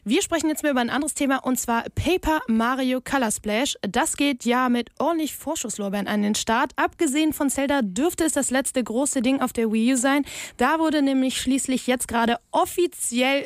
Wir sprechen jetzt mal über ein anderes Thema, und zwar Paper Mario Color Splash. Das geht ja mit ordentlich Vorschusslorbeeren an den Start. Abgesehen von Zelda dürfte es das letzte große Ding auf der Wii U sein. Da wurde nämlich schließlich jetzt gerade offiziell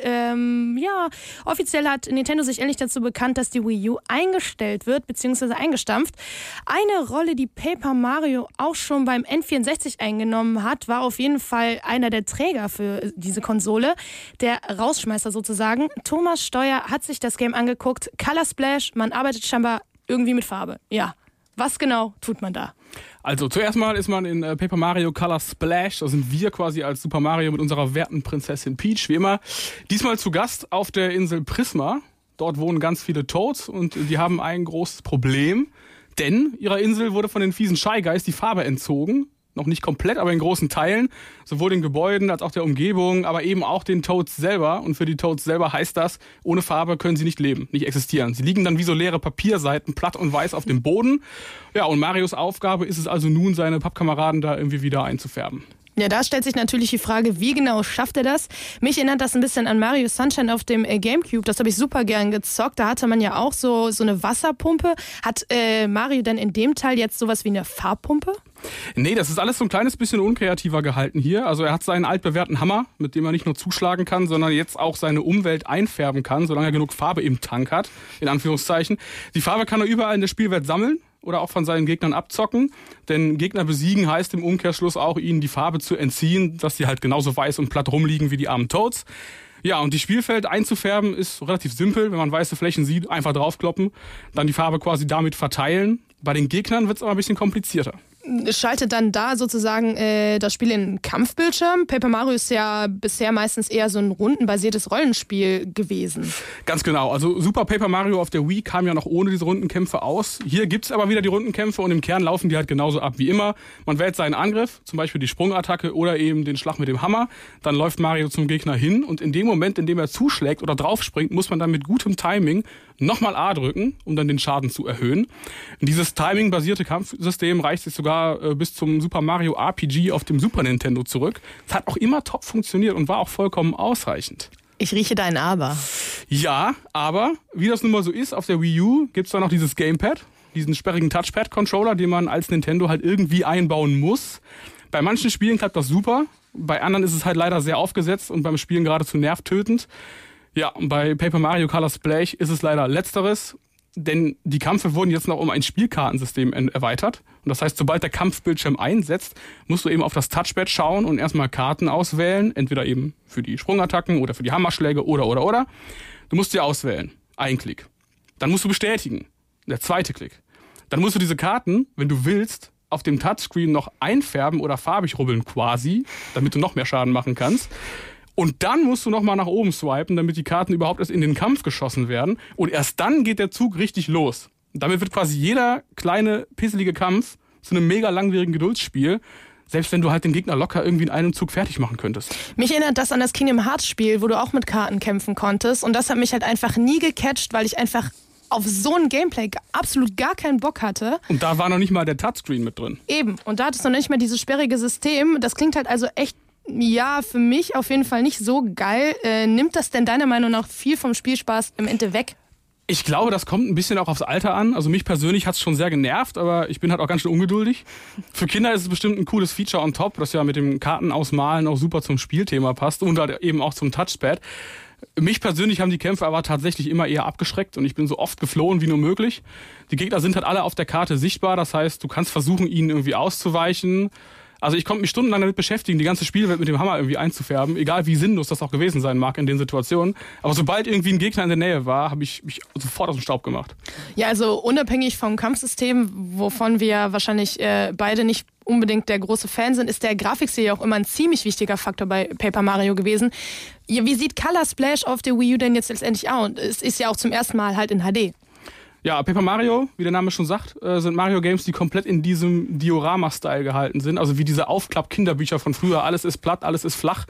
hat Nintendo sich endlich dazu bekannt, dass die Wii U eingestellt wird, bzw. eingestampft. Eine Rolle, die Paper Mario auch schon beim N64 eingenommen hat, war auf jeden Fall einer der Träger für diese Konsole. Der Rausschmeißer sozusagen. Thomas Steuer hat sich das Game angeguckt. Color Splash, man arbeitet scheinbar irgendwie mit Farbe. Ja, was genau tut man da? Also zuerst mal ist man in Paper Mario Color Splash, da sind wir quasi als Super Mario mit unserer werten Prinzessin Peach, wie immer. Diesmal zu Gast auf der Insel Prisma. Dort wohnen ganz viele Toads und die haben ein großes Problem, denn ihrer Insel wurde von den fiesen Shy Guys die Farbe entzogen. Noch nicht komplett, aber in großen Teilen. Sowohl den Gebäuden als auch der Umgebung, aber eben auch den Toads selber. Und für die Toads selber heißt das, ohne Farbe können sie nicht leben, nicht existieren. Sie liegen dann wie so leere Papierseiten, platt und weiß auf dem Boden. Ja, und Marios Aufgabe ist es also nun, seine Pappkameraden da irgendwie wieder einzufärben. Ja, da stellt sich natürlich die Frage, wie genau schafft er das? Mich erinnert das ein bisschen an Mario Sunshine auf dem Gamecube. Das habe ich super gern gezockt. Da hatte man ja auch so eine Wasserpumpe. Hat Mario denn in dem Teil jetzt sowas wie eine Farbpumpe? Nee, das ist alles so ein kleines bisschen unkreativer gehalten hier. Also er hat seinen altbewährten Hammer, mit dem er nicht nur zuschlagen kann, sondern jetzt auch seine Umwelt einfärben kann, solange er genug Farbe im Tank hat, in Anführungszeichen. Die Farbe kann er überall in der Spielwelt sammeln oder auch von seinen Gegnern abzocken. Denn Gegner besiegen heißt im Umkehrschluss auch, ihnen die Farbe zu entziehen, dass sie halt genauso weiß und platt rumliegen wie die armen Toads. Ja, und die Spielfeld einzufärben ist relativ simpel. Wenn man weiße Flächen sieht, einfach draufkloppen, dann die Farbe quasi damit verteilen. Bei den Gegnern wird es aber ein bisschen komplizierter. Schaltet dann da sozusagen das Spiel in einen Kampfbildschirm? Paper Mario ist ja bisher meistens eher so ein rundenbasiertes Rollenspiel gewesen. Ganz genau. Also Super Paper Mario auf der Wii kam ja noch ohne diese Rundenkämpfe aus. Hier gibt's aber wieder die Rundenkämpfe und im Kern laufen die halt genauso ab wie immer. Man wählt seinen Angriff, zum Beispiel die Sprungattacke oder eben den Schlag mit dem Hammer. Dann läuft Mario zum Gegner hin und in dem Moment, in dem er zuschlägt oder draufspringt, muss man dann mit gutem Timing nochmal A drücken, um dann den Schaden zu erhöhen. Und dieses Timing-basierte Kampfsystem reicht sich sogar bis zum Super Mario RPG auf dem Super Nintendo zurück. Es hat auch immer top funktioniert und war auch vollkommen ausreichend. Ich rieche dein Aber. Ja, aber wie das nun mal so ist, auf der Wii U gibt's da noch dieses Gamepad, diesen sperrigen Touchpad-Controller, den man als Nintendo halt irgendwie einbauen muss. Bei manchen Spielen klappt das super, bei anderen ist es halt leider sehr aufgesetzt und beim Spielen geradezu nervtötend. Ja, und bei Paper Mario Color Splash ist es leider Letzteres, denn die Kämpfe wurden jetzt noch um ein Spielkartensystem erweitert. Und das heißt, sobald der Kampfbildschirm einsetzt, musst du eben auf das Touchpad schauen und erstmal Karten auswählen, entweder eben für die Sprungattacken oder für die Hammerschläge oder. Du musst sie auswählen. Ein Klick. Dann musst du bestätigen. Der zweite Klick. Dann musst du diese Karten, wenn du willst, auf dem Touchscreen noch einfärben oder farbig rubbeln quasi, damit du noch mehr Schaden machen kannst. Und dann musst du nochmal nach oben swipen, damit die Karten überhaupt erst in den Kampf geschossen werden. Und erst dann geht der Zug richtig los. Und damit wird quasi jeder kleine, pisselige Kampf zu einem mega langwierigen Geduldsspiel. Selbst wenn du halt den Gegner locker irgendwie in einem Zug fertig machen könntest. Mich erinnert das an das Kingdom Hearts Spiel, wo du auch mit Karten kämpfen konntest. Und das hat mich halt einfach nie gecatcht, weil ich einfach auf so ein Gameplay absolut gar keinen Bock hatte. Und da war noch nicht mal der Touchscreen mit drin. Eben. Und da hattest du noch nicht mal dieses sperrige System. Das klingt halt also echt, ja, für mich auf jeden Fall nicht so geil. Nimmt das denn deiner Meinung nach viel vom Spielspaß im Ende weg? Ich glaube, das kommt ein bisschen auch aufs Alter an. Also mich persönlich hat es schon sehr genervt, aber ich bin halt auch ganz schön ungeduldig. Für Kinder ist es bestimmt ein cooles Feature on top, das ja mit dem Kartenausmalen auch super zum Spielthema passt und halt eben auch zum Touchpad. Mich persönlich haben die Kämpfe aber tatsächlich immer eher abgeschreckt und ich bin so oft geflohen wie nur möglich. Die Gegner sind halt alle auf der Karte sichtbar, das heißt, du kannst versuchen, ihnen irgendwie auszuweichen. Also ich konnte mich stundenlang damit beschäftigen, die ganze Spielwelt mit dem Hammer irgendwie einzufärben, egal wie sinnlos das auch gewesen sein mag in den Situationen. Aber sobald irgendwie ein Gegner in der Nähe war, habe ich mich sofort aus dem Staub gemacht. Ja, also unabhängig vom Kampfsystem, wovon wir wahrscheinlich beide nicht unbedingt der große Fan sind, ist der Grafikstil ja auch immer ein ziemlich wichtiger Faktor bei Paper Mario gewesen. Ja, wie sieht Color Splash auf der Wii U denn jetzt letztendlich aus? Es ist ja auch zum ersten Mal halt in HD. Ja, Paper Mario, wie der Name schon sagt, sind Mario-Games, die komplett in diesem Diorama-Style gehalten sind. Also wie diese Aufklapp-Kinderbücher von früher. Alles ist platt, alles ist flach.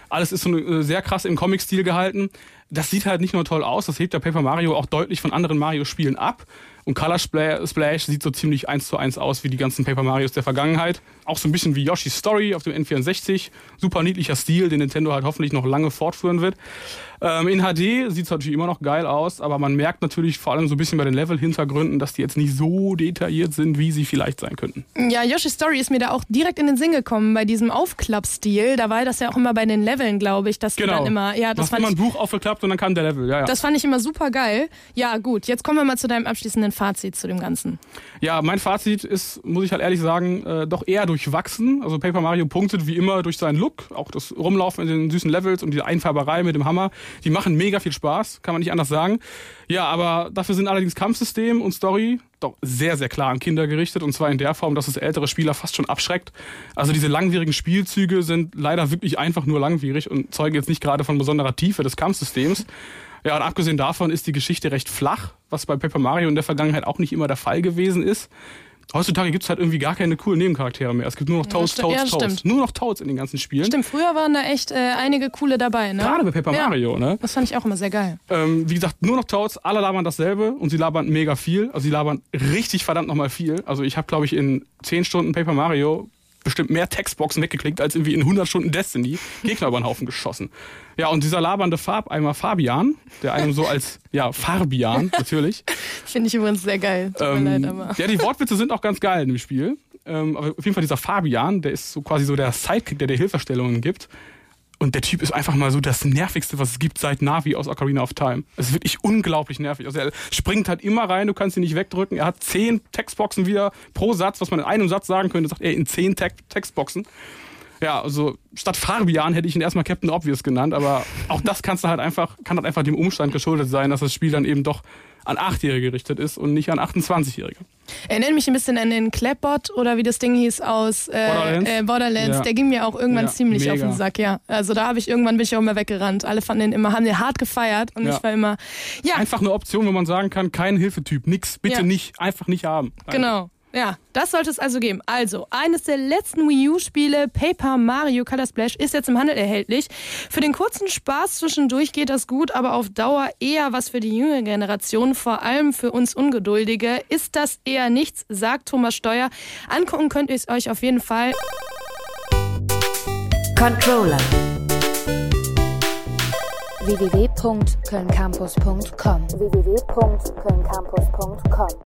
Alles ist so sehr krass im Comic-Stil gehalten. Das sieht halt nicht nur toll aus, das hebt der Paper Mario auch deutlich von anderen Mario-Spielen ab. Und Color Splash sieht so ziemlich 1:1 aus wie die ganzen Paper Marios der Vergangenheit. Auch so ein bisschen wie Yoshi's Story auf dem N64. Super niedlicher Stil, den Nintendo halt hoffentlich noch lange fortführen wird. In HD sieht es natürlich immer noch geil aus, aber man merkt natürlich vor allem so ein bisschen bei den Level-Hintergründen, dass die jetzt nicht so detailliert sind, wie sie vielleicht sein könnten. Ja, Yoshi's Story ist mir da auch direkt in den Sinn gekommen bei diesem Aufklappstil. Da war das ja auch immer bei den Leveln, glaube ich, dass genau. Dann immer... Ja, das fand immer ein Buch aufgeklappt und dann kam der Level. Ja, ja. Das fand ich immer super geil. Ja, gut, jetzt kommen wir mal zu deinem abschließenden Fazit zu dem Ganzen. Ja, mein Fazit ist, muss ich halt ehrlich sagen, doch eher durchwachsen. Also Paper Mario punktet wie immer durch seinen Look, auch das Rumlaufen in den süßen Levels und die Einfärberei mit dem Hammer. Die machen mega viel Spaß, kann man nicht anders sagen. Ja, aber dafür sind allerdings Kampfsystem und Story doch sehr, sehr klar an Kinder gerichtet. Und zwar in der Form, dass es ältere Spieler fast schon abschreckt. Also diese langwierigen Spielzüge sind leider wirklich einfach nur langwierig und zeugen jetzt nicht gerade von besonderer Tiefe des Kampfsystems. Ja, und abgesehen davon ist die Geschichte recht flach, was bei Paper Mario in der Vergangenheit auch nicht immer der Fall gewesen ist. Heutzutage gibt es halt irgendwie gar keine coolen Nebencharaktere mehr. Es gibt nur noch Toads. Nur noch Toads in den ganzen Spielen. Stimmt, früher waren da echt einige coole dabei, ne? Gerade bei Paper Mario, ne? Das fand ich auch immer sehr geil. Wie gesagt, nur noch Toads, alle labern dasselbe und sie labern mega viel. Also sie labern richtig verdammt nochmal viel. Also ich habe, glaube ich, in 10 Stunden Paper Mario bestimmt mehr Textboxen weggeklickt, als irgendwie in 100 Stunden Destiny Gegner über den Haufen geschossen. Ja, und dieser labernde Farbeimer Fabian, der einem so als, ja, Farbian natürlich. Finde ich übrigens sehr geil. Tut mir leid, aber. Ja, die Wortwitze sind auch ganz geil in dem Spiel. Aber auf jeden Fall dieser Fabian, der ist so quasi so der Sidekick, der dir Hilfestellungen gibt. Und der Typ ist einfach mal so das Nervigste, was es gibt seit Navi aus Ocarina of Time. Es ist wirklich unglaublich nervig. Also er springt halt immer rein, du kannst ihn nicht wegdrücken. Er hat 10 Textboxen wieder pro Satz, was man in einem Satz sagen könnte, sagt er in 10 Textboxen. Ja, also statt Fabian hätte ich ihn erstmal Captain Obvious genannt, aber auch das kann halt einfach dem Umstand geschuldet sein, dass das Spiel dann eben doch an 8-Jährige gerichtet ist und nicht an 28-Jährige. Erinnert mich ein bisschen an den Clapbot oder wie das Ding hieß aus Borderlands. Ja. Der ging mir auch irgendwann ziemlich mega auf den Sack, ja. Also da bin ich auch immer weggerannt. Alle fanden den immer, haben den hart gefeiert und ich war immer, ja. Einfach eine Option, wo man sagen kann, kein Hilfetyp, nix, bitte nicht, einfach nicht haben. Genau. Ja, das sollte es also geben. Also, eines der letzten Wii U-Spiele, Paper Mario Color Splash, ist jetzt im Handel erhältlich. Für den kurzen Spaß zwischendurch geht das gut, aber auf Dauer eher was für die jüngere Generation, vor allem für uns Ungeduldige. Ist das eher nichts, sagt Thomas Steuer. Angucken könnt ihr es euch auf jeden Fall. Controller www.kölncampus.com